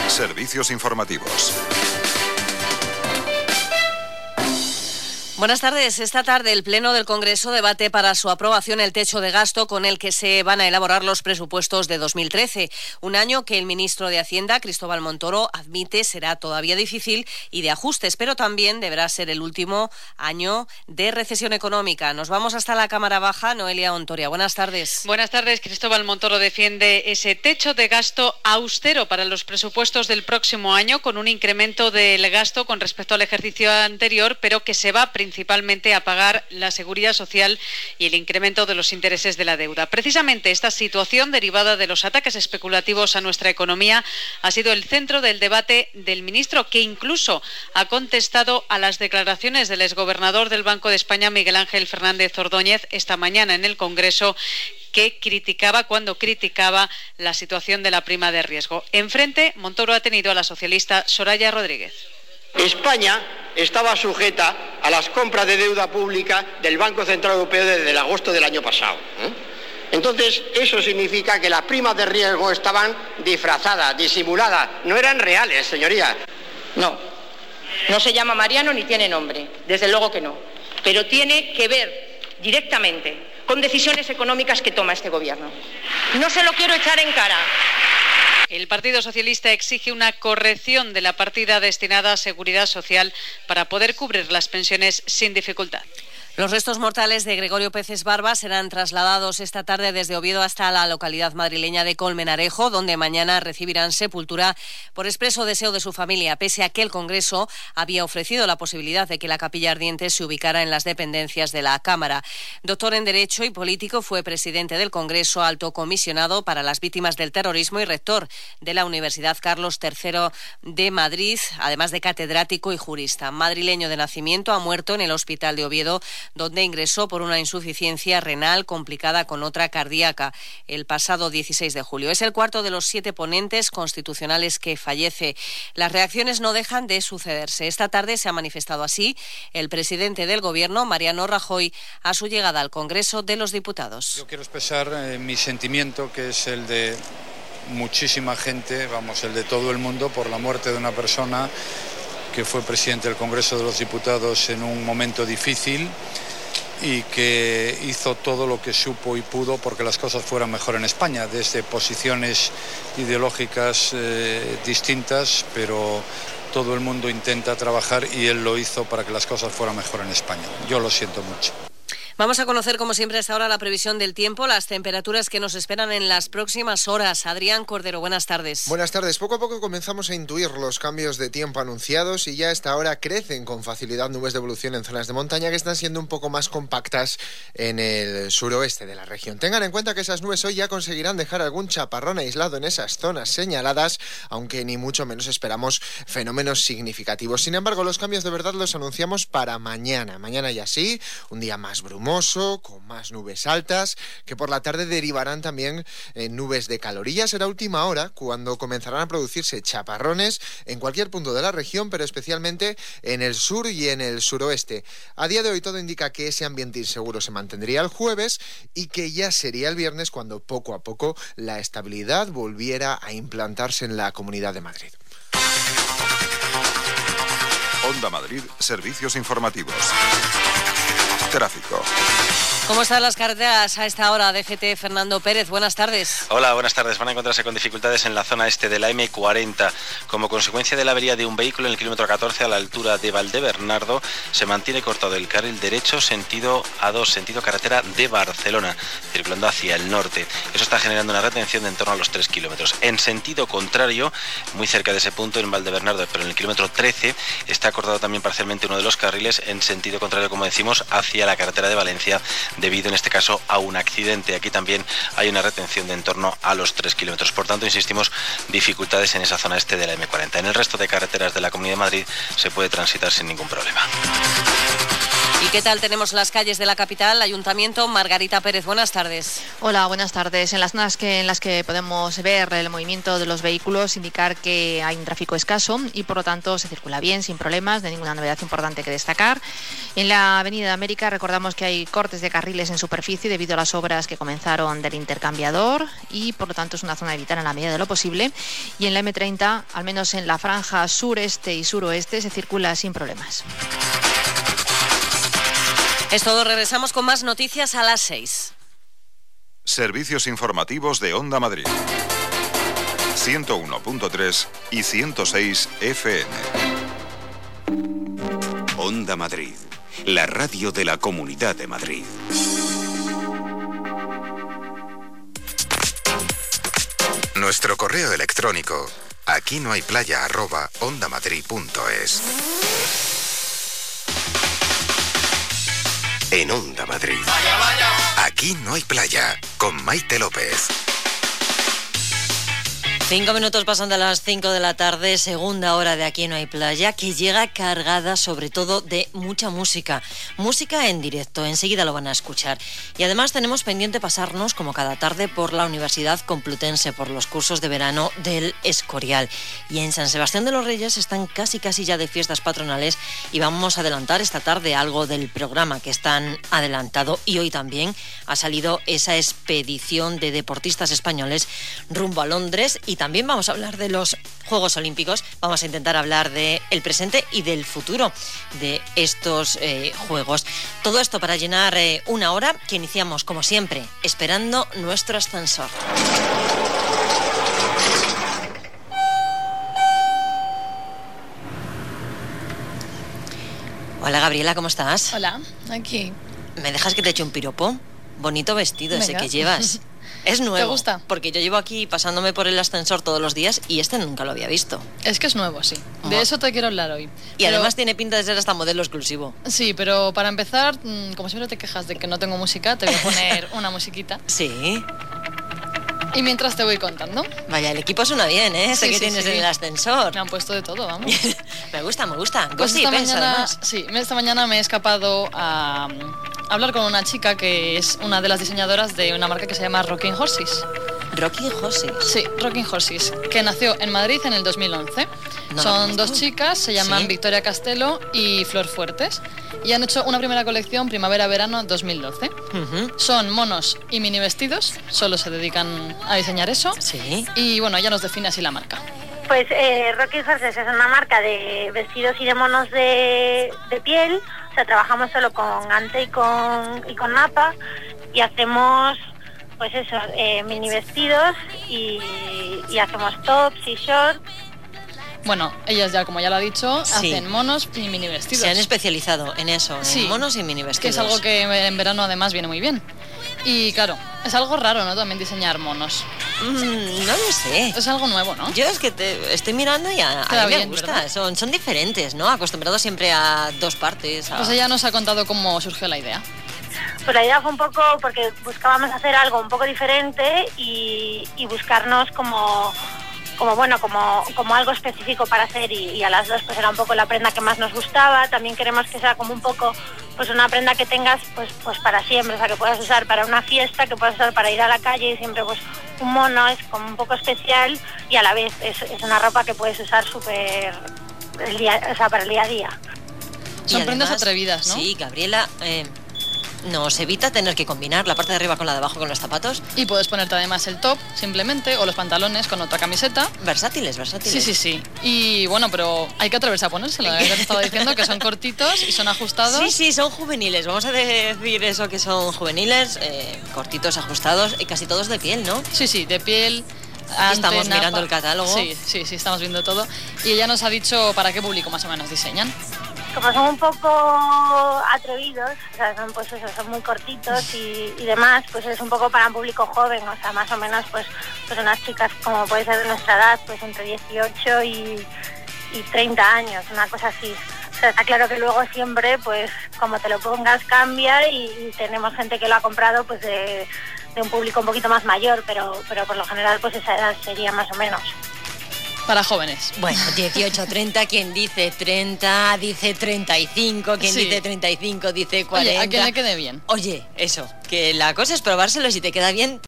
Servicios informativos. Buenas tardes. Esta tarde el Pleno del Congreso debate para su aprobación el techo de gasto con el que se van a elaborar los presupuestos de 2013. Un año que el ministro de Hacienda, Cristóbal Montoro, admite será todavía difícil y de ajustes, pero también deberá ser el último año de recesión económica. Nos vamos hasta la Cámara Baja. Noelia Ontoria, buenas tardes. Buenas tardes. Cristóbal Montoro defiende ese techo de gasto austero para los presupuestos del próximo año, con un incremento del gasto con respecto al ejercicio anterior, pero que se va principalmente a pagar la seguridad social y el incremento de los intereses de la deuda. Precisamente esta situación, derivada de los ataques especulativos a nuestra economía, ha sido el centro del debate del ministro, que incluso ha contestado a las declaraciones del exgobernador del Banco de España, Miguel Ángel Fernández Ordóñez, esta mañana en el Congreso, que criticaba la situación de la prima de riesgo. Enfrente, Montoro ha tenido a la socialista Soraya Rodríguez. España estaba sujeta a las compras de deuda pública del Banco Central Europeo desde el agosto del año pasado. Entonces, eso significa que las primas de riesgo estaban disfrazadas, disimuladas, no eran reales, señoría. No se llama Mariano ni tiene nombre, desde luego que no, pero tiene que ver directamente con decisiones económicas que toma este gobierno. No se lo quiero echar en cara. El Partido Socialista exige una corrección de la partida destinada a seguridad social para poder cubrir las pensiones sin dificultad. Los restos mortales de Gregorio Peces Barba serán trasladados esta tarde desde Oviedo hasta la localidad madrileña de Colmenarejo, donde mañana recibirán sepultura por expreso deseo de su familia, pese a que el Congreso había ofrecido la posibilidad de que la capilla ardiente se ubicara en las dependencias de la Cámara. Doctor en Derecho y político, fue presidente del Congreso, alto comisionado para las víctimas del terrorismo y rector de la Universidad Carlos III de Madrid, además de catedrático y jurista. Madrileño de nacimiento, ha muerto en el Hospital de Oviedo, donde ingresó por una insuficiencia renal complicada con otra cardíaca el pasado 16 de julio. Es el cuarto de los 7 ponentes constitucionales que fallece. Las reacciones no dejan de sucederse. Esta tarde se ha manifestado así el presidente del Gobierno, Mariano Rajoy, a su llegada al Congreso de los Diputados. Yo quiero expresar mi sentimiento, que es el de muchísima gente, el de todo el mundo, por la muerte de una persona que fue presidente del Congreso de los Diputados en un momento difícil y que hizo todo lo que supo y pudo porque las cosas fueran mejor en España, desde posiciones ideológicas distintas, pero todo el mundo intenta trabajar y él lo hizo para que las cosas fueran mejor en España. Yo lo siento mucho. Vamos a conocer, como siempre, hasta ahora la previsión del tiempo, las temperaturas que nos esperan en las próximas horas. Adrián Cordero, buenas tardes. Buenas tardes. Poco a poco comenzamos a intuir los cambios de tiempo anunciados y ya a esta hora crecen con facilidad nubes de evolución en zonas de montaña que están siendo un poco más compactas en el suroeste de la región. Tengan en cuenta que esas nubes hoy ya conseguirán dejar algún chaparrón aislado en esas zonas señaladas, aunque ni mucho menos esperamos fenómenos significativos. Sin embargo, los cambios de verdad los anunciamos para mañana. Mañana ya sí, un día más brumoso, con más nubes altas, que por la tarde derivarán también en nubes de calor. Y ya será última hora cuando comenzarán a producirse chaparrones en cualquier punto de la región, pero especialmente en el sur y en el suroeste. A día de hoy todo indica que ese ambiente inseguro se mantendría el jueves y que ya sería el viernes cuando poco a poco la estabilidad volviera a implantarse en la Comunidad de Madrid. Onda Madrid, servicios informativos. Tráfico. ¿Cómo están las carreteras a esta hora? DGT, Fernando Pérez, buenas tardes. Hola, buenas tardes. Van a encontrarse con dificultades en la zona este de la M40. Como consecuencia de la avería de un vehículo en el kilómetro 14 a la altura de Valdebernardo, se mantiene cortado el carril derecho sentido A2, sentido carretera de Barcelona, circulando hacia el norte. Eso está generando una retención de en torno a los 3 kilómetros. En sentido contrario, muy cerca de ese punto en Valdebernardo, pero en el kilómetro 13, está cortado también parcialmente uno de los carriles en sentido contrario, como decimos, hacia la carretera de Valencia, debido en este caso a un accidente. Aquí también hay una retención de en torno a los 3 kilómetros. Por tanto, insistimos, dificultades en esa zona este de la M40. En el resto de carreteras de la Comunidad de Madrid se puede transitar sin ningún problema. ¿Y qué tal tenemos las calles de la capital? Ayuntamiento, Margarita Pérez, buenas tardes. Hola, buenas tardes. En las zonas en las que podemos ver el movimiento de los vehículos, indicar que hay un tráfico escaso y por lo tanto se circula bien, sin problemas, de ninguna novedad importante que destacar. En la Avenida de América, Valencia recordamos que hay cortes de carriles en superficie debido a las obras que comenzaron del intercambiador y por lo tanto es una zona a evitar en la medida de lo posible. Y en la M30, al menos en la franja sureste y suroeste, se circula sin problemas. Es todo, regresamos con más noticias a las 6. Servicios informativos de Onda Madrid. 101.3 y 106 FM. Onda Madrid, la radio de la Comunidad de Madrid. Nuestro correo electrónico, aquinohayplaya@ondamadrid.es. En Onda Madrid. Aquí no hay playa, con Maite López. 5 minutos pasan de las 5 de la tarde, segunda hora de Aquí no hay playa, que llega cargada sobre todo de mucha música. Música en directo, enseguida lo van a escuchar. Y además tenemos pendiente pasarnos, como cada tarde, por la Universidad Complutense, por los cursos de verano del Escorial. Y en San Sebastián de los Reyes están casi ya de fiestas patronales y vamos a adelantar esta tarde algo del programa que están adelantado. Y hoy también ha salido esa expedición de deportistas españoles rumbo a Londres. Y también vamos a hablar de los Juegos Olímpicos, vamos a intentar hablar del presente y del futuro de estos Juegos. Todo esto para llenar una hora que iniciamos, como siempre, esperando nuestro ascensor. Hola Gabriela, ¿cómo estás? Hola, aquí. ¿Me dejas que te eche un piropo? Bonito vestido. Venga. Ese que llevas. Es nuevo. ¿Te gusta? Porque yo llevo aquí pasándome por el ascensor todos los días y este nunca lo había visto. Es que es nuevo, sí. De eso te quiero hablar hoy. Y además tiene pinta de ser hasta modelo exclusivo. Sí, pero para empezar, como siempre te quejas de que no tengo música, te voy a poner una musiquita. Sí. Y mientras te voy contando. Vaya, el equipo suena bien, ¿eh? Sé que tienes en el ascensor. Me han puesto de todo, vamos. Me gusta. Pues esta mañana me he escapado a hablar con una chica que es una de las diseñadoras de una marca que se llama Rocking Horses. ¿Rocking Horses? Sí, Rocking Horses, que nació en Madrid en el 2011. Son dos chicas, se llaman Victoria Castelo y Flor Fuertes, y han hecho una primera colección primavera-verano 2012. Son monos y mini vestidos, solo se dedican a diseñar eso. Sí. Y bueno, ella nos define así la marca. Pues Rocking Horses es una marca de vestidos y de monos de piel. O sea, trabajamos solo con ante y con napa, y hacemos, pues eso, mini vestidos y hacemos tops y shorts. Bueno, ellas ya, como ya lo ha dicho, hacen monos y mini vestidos. Se han especializado en eso, en monos y mini vestidos. Que es algo que en verano además viene muy bien. Y claro, es algo raro, ¿no? También diseñar monos. No lo sé. Es algo nuevo, ¿no? Yo es que te estoy mirando y a mí me gusta. Son diferentes, ¿no? Acostumbrados siempre a dos partes. Pues ella nos ha contado cómo surgió la idea. Pues la idea fue un poco porque buscábamos hacer algo un poco diferente y buscarnos como algo específico para hacer, y a las dos pues era un poco la prenda que más nos gustaba. También queremos que sea como un poco pues una prenda que tengas pues para siempre, o sea, que puedas usar para una fiesta, que puedas usar para ir a la calle, y siempre pues un mono es como un poco especial y a la vez es una ropa que puedes usar súper para el día a día. Son prendas atrevidas, ¿no? Sí, Gabriela, nos evita tener que combinar la parte de arriba con la de abajo con los zapatos. Y puedes ponerte además el top, simplemente, o los pantalones con otra camiseta. Versátiles. Sí. Y bueno, pero hay que atreverse a ponérselo. Ya te estaba diciendo que son cortitos y son ajustados. Sí, son juveniles. Vamos a decir eso, que son juveniles, cortitos, ajustados, y casi todos de piel, ¿no? Sí, de piel. Estamos mirando el catálogo. Sí, estamos viendo todo. Y ella nos ha dicho para qué público más o menos diseñan. Como son un poco atrevidos, o sea, son muy cortitos y demás, pues es un poco para un público joven, o sea, más o menos pues unas chicas como puede ser de nuestra edad, pues entre 18 y 30 años, una cosa así. O sea, está claro que luego siempre, pues como te lo pongas, cambia, y tenemos gente que lo ha comprado pues de un público un poquito más mayor, pero por lo general pues esa edad sería más o menos. Para jóvenes. Bueno, 18, 30, quien dice 30 dice 35, quien dice 35 dice 40. Oye, a quien le quede bien. Oye, eso, que la cosa es probárselo, y si te queda bien,